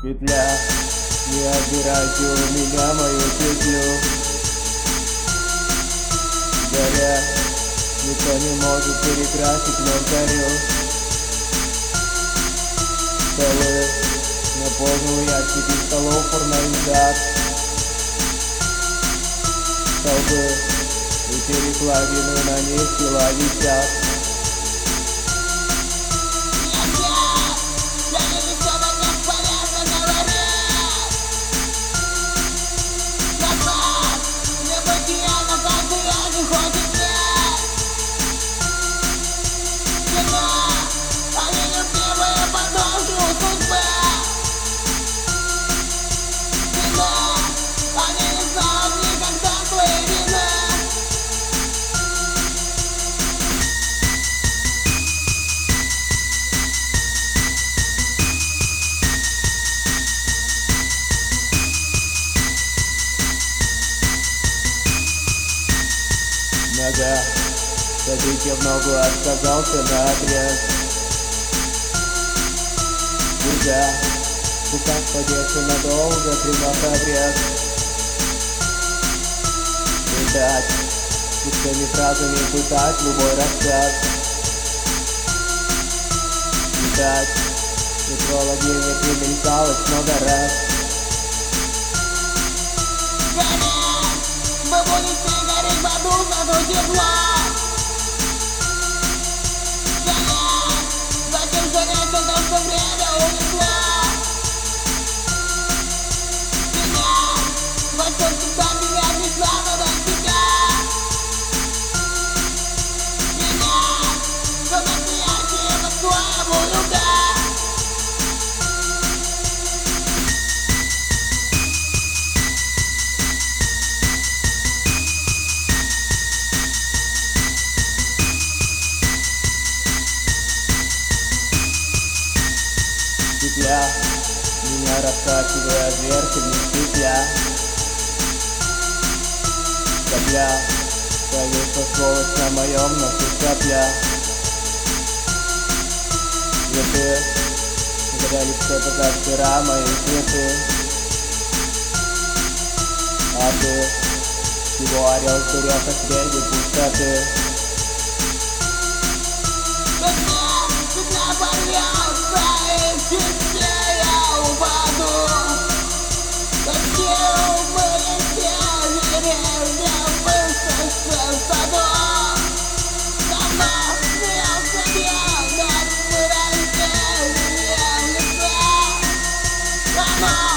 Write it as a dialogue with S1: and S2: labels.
S1: Петля, не отбирайте у меня мою петлю. Горя, никто не может перекрасить мой горю. Столы, наполнил ящики столов формализат. Столбы и перекладины на них тела висят. Нога, садите в ногу, отказался наотрез. Бурда, руках подевший надолго, принес обрез. Пытать, пустыми фразами пытать любой рассказ. Пытать, метрологи не примелькалось много раз.
S2: Мы будем все гореть в аду, зато тепло. Гонять, зачем гонять, то что время унесло. Меня, Господь всегда меня пришла, но до тебя. Меня, что настоящее по-своему любя.
S1: Петля, меня раскачивая вверх и вниз петля. Капля, повисла сволочь на моем носу капля. Цветы, горели все как вчера мои цветы. А ты, всего орел с дуреха среди пустоты.
S2: Петля порвется, и в числе я упаду. Какие были все деревья в высохшем саду. Давно смеялся я над выражением лица.